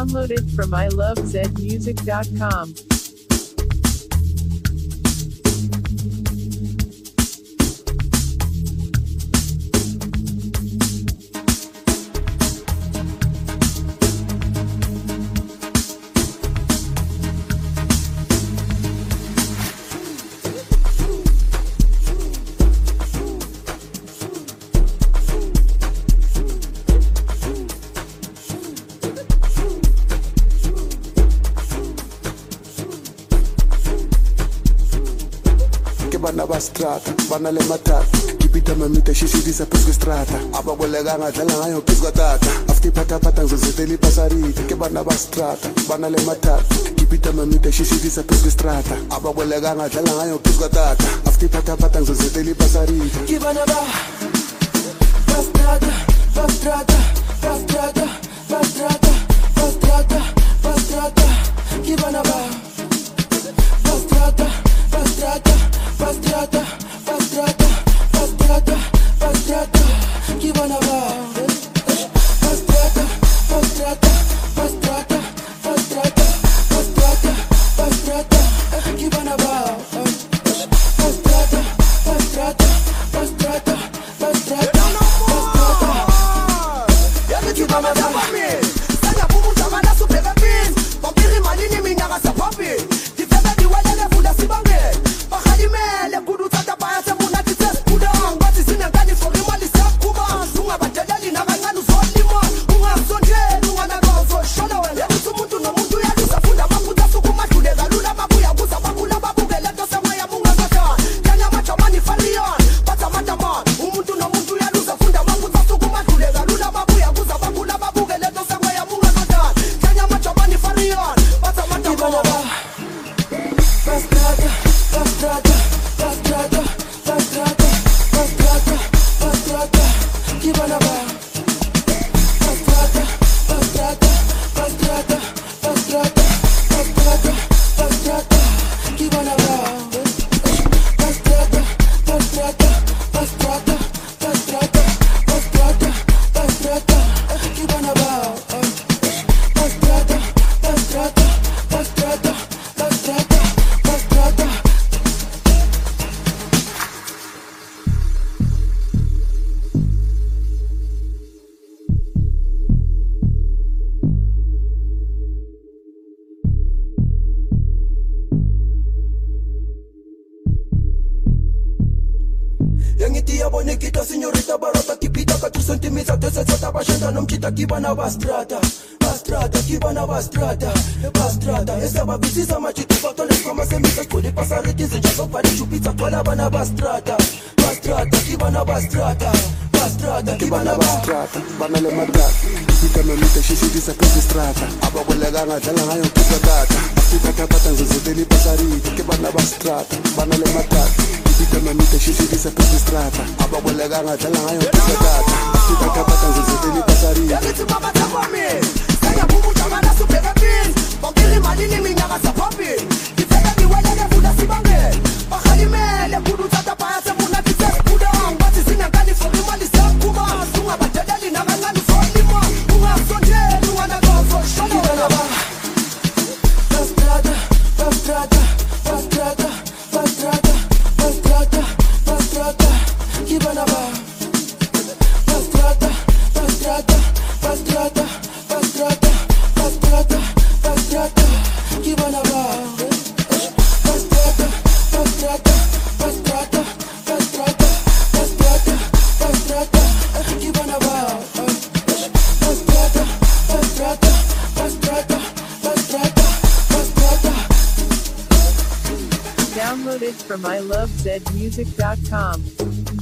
Downloaded from ilovezmusic.com. Bana ba strata, bana le matata Kipita mamita shishirisa pesco strata Aba bolega ngadala ngayo pesco tata Afti pata pata ngzozeteli pasarita Ke bana ba strata, bana le matata Kipita mamita shishirisa pesco strata Aba bolega ngadala ngayo pesco tata Afti pata pata ngzozeteli pasarita Ke bana ba strata, ba strata, ba strata, ba strata, ba strata, ba strata Ke bana ba strata, ba strata Pastrata, pastrata, pastrata, pastrata, que bana ba. Pastrata, pastrata, pastrata, pastrata, pastrata, pastrata, que bana ba. Pastrata, pastrata, pastrata, pastrata, pastrata. Ya que bana ba mami. Sana bubu zamana supega pin. Papiri malini minyaga sa papi. Tifega diwala le fuda sibange. Le kudu tata paya se muna tites kudang Bati sinangani for imali sa kuma Sunga batadali na nganu zolima Unga sonje, unga na gozo Shona wele Usu muntu no muntu ya lusa funda Maputa sukuma tude galula Babu ya guza bakula babu geleto Sewa ya munga zata Kanya macha mani falion Pata mata man Umuntu no muntu ya lusa funda Maputa sukuma tude galula Babu ya guza bakula babu geleto Sewa ya munga zata Kanya macha mani falion Pata mata man Pastrata, pastrata Pastrata, pastrata, pastrata, pastrata, que bana ba. Pastrata, pastrata, pastrata, pastrata, pastrata, pastrata, que bana ba. Pastrata, pastrata, pastrata, pastrata, pastrata, pastrata, que bana ba. Pastrata, pastrata, pastrata, pastrata, pastrata. Yangitia bonekita signorita barata kipita ka 2 centimeters de seta bashenda nomchita kibana bastrata bastrata kibana bastrata bastrata esa babisisa machiti fatole kama semisa kule pasariti zijazo pari chupita tola bana bastrata bastrata kibana bastrata bastrata kibana bastrata bana le matata Kipita mamita shishirisa pesco strata Aba bolega ngadala ngayo pesco tata Afti pata pata ngzozeteli pasarita Ke bana ba strata, bana le matata Kipita mamita shishirisa pesco strata Aba bolega ngadala ngayo pesco tata Afti pata pata ngzozeteli pasarita Yagiti mama tamami Saya bubu tamana supega pin Papiri malini minyaga sa papi Tifega miwele le fuda sibange Bakali le kudu tata paya se muna tites kudang Bati sinangani for imali sa kuma Sunga batadali na nganu zolima Unga sonje, unga na gozo Shona wele ba Pastrata, pastrata, pastrata, pastrata, pastrata, pastrata, que bana ba. Pastrata, pastrata, pastrata, pastrata, pastrata, pastrata, que bana ba. Pastrata, pastrata, pastrata, pastrata, pastrata, pastrata, que bana ba. Pastrata, pastrata, pastrata, pastrata, pastrata. Downloaded from ilovezmusic.com.